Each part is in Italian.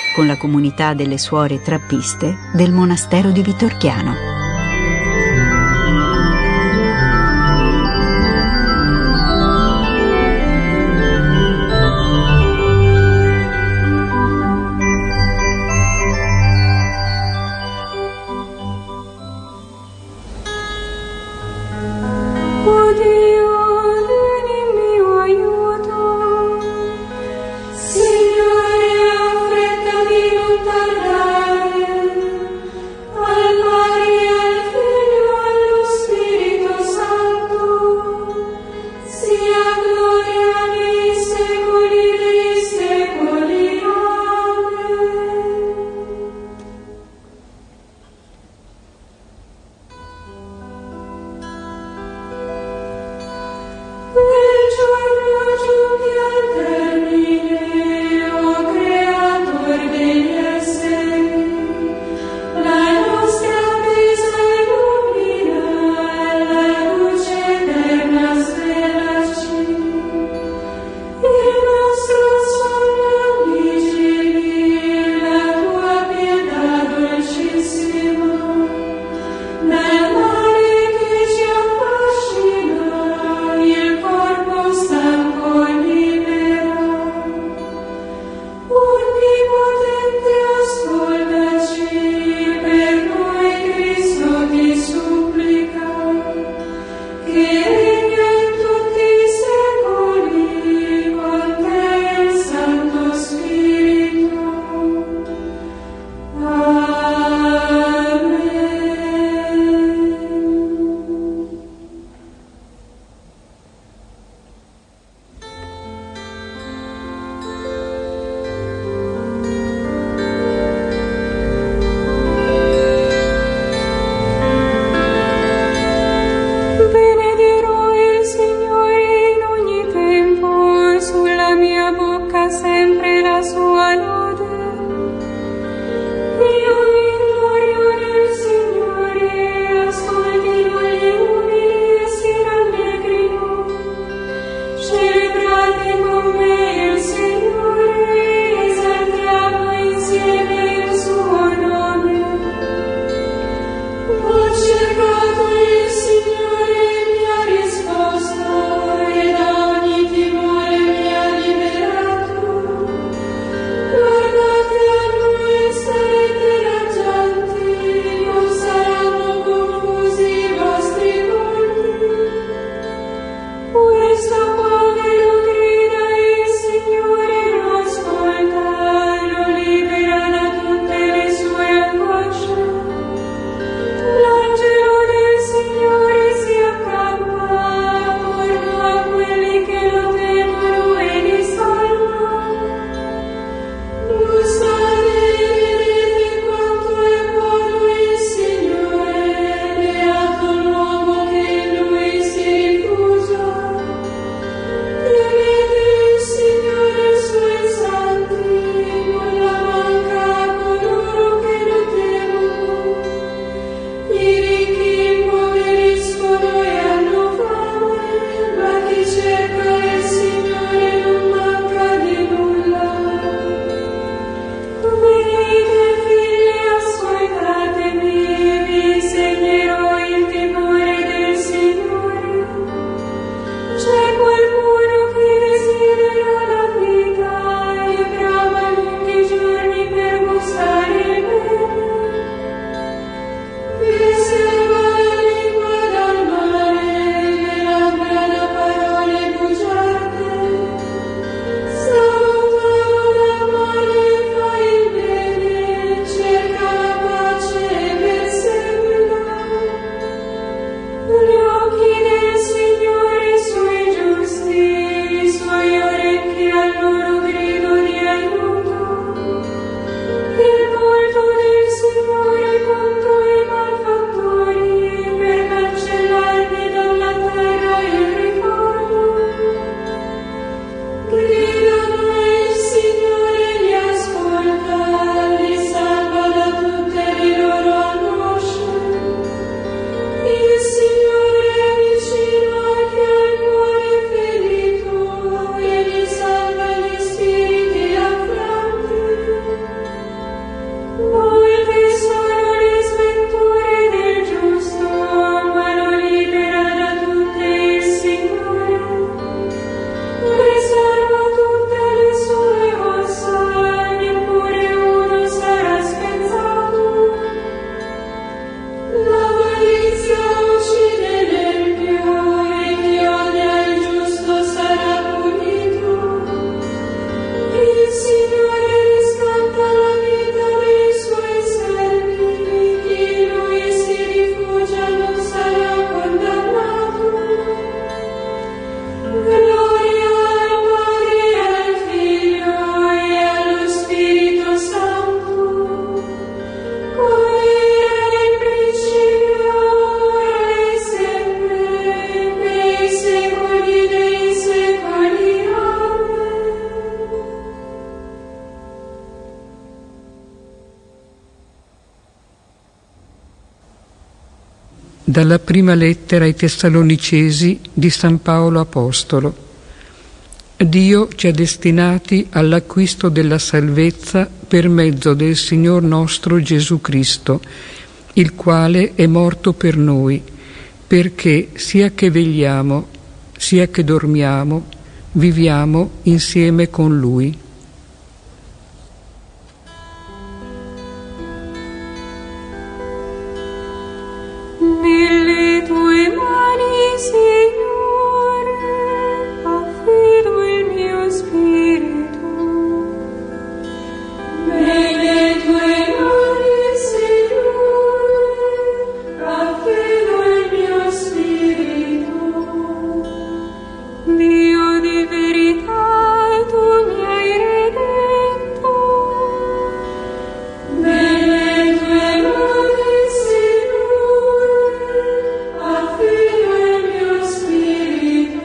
con la comunità delle suore trappiste del monastero di Vitorchiano. Signore, affrettami non tardare, al mare Dalla prima lettera ai Tessalonicesi di San Paolo Apostolo. Dio ci ha destinati all'acquisto della salvezza per mezzo del Signor nostro Gesù Cristo, il quale è morto per noi, perché sia che vegliamo, sia che dormiamo, viviamo insieme con Lui. Nelle tue mani, Signore, affido il mio spirito. Nelle tue mani, Signore, affido il mio spirito. Dio di verità, tu mi hai redento. Nelle tue mani, Signore, affido il mio spirito.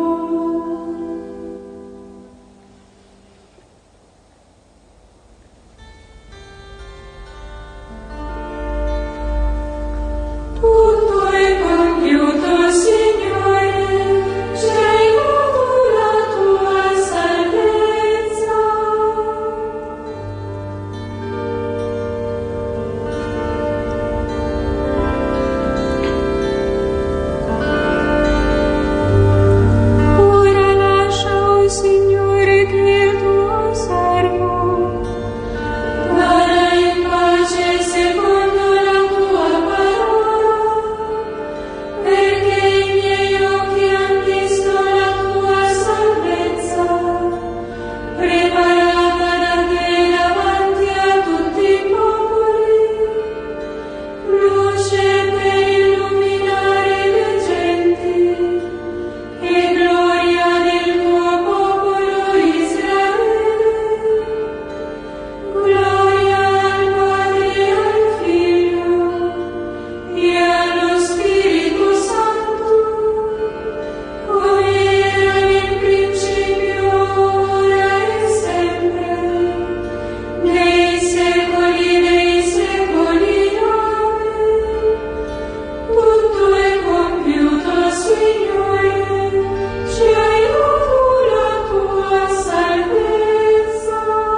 Tutto è compiuto, Signore, ci hai dato la tua salvezza. Ora lascia, o Signore, che il tuo servo vada in pace secondo la tua parola, perché i miei occhi han visto la tua salvezza, preparata da te davanti a tutti i popoli, luce per illuminare le genti e gloria del tuo popolo Israele. Gloria al Padre e al Figlio e allo Spirito Santo, come era nel principio, ora e sempre, nei secoli dei secoli. Amen. Tutto è compiuto, Signore, ci hai dato la tua salvezza.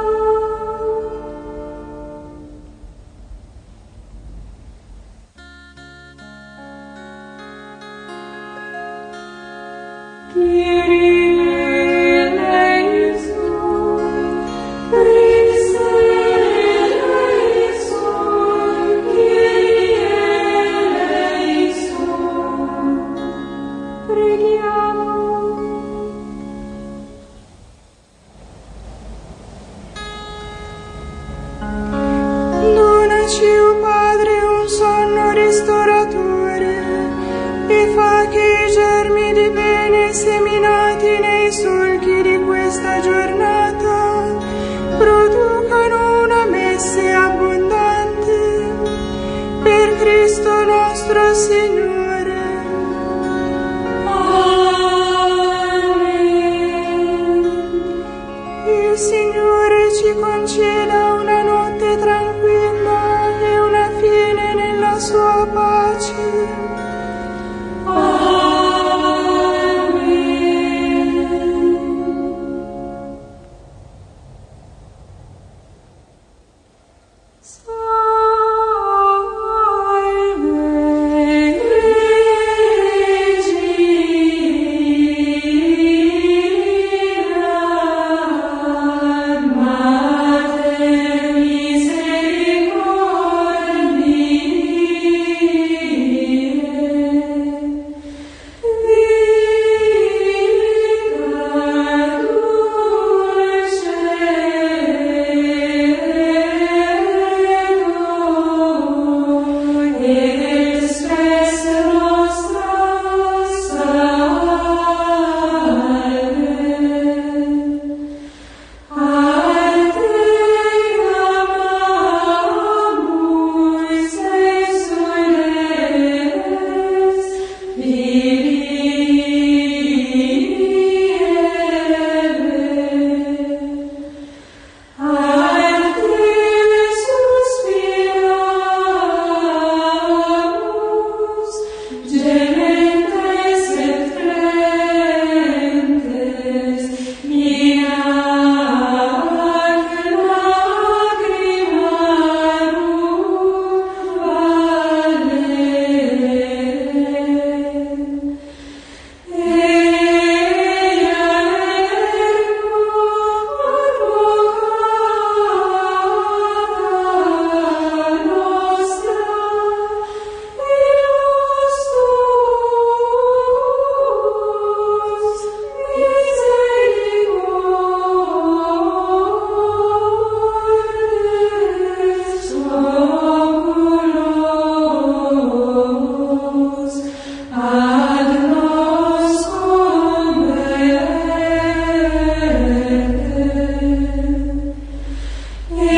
Kyrie eleison, Christe eleison, Kyrie eleison. Preghiamo. Donaci, o Padre, un sonno ristoratore e fa che i germi di bene seminati nei solchi di questa giornata producano una messe abbondante per Cristo nostro Signore. Amen. Il Signore ci conceda una notte tranquilla e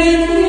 et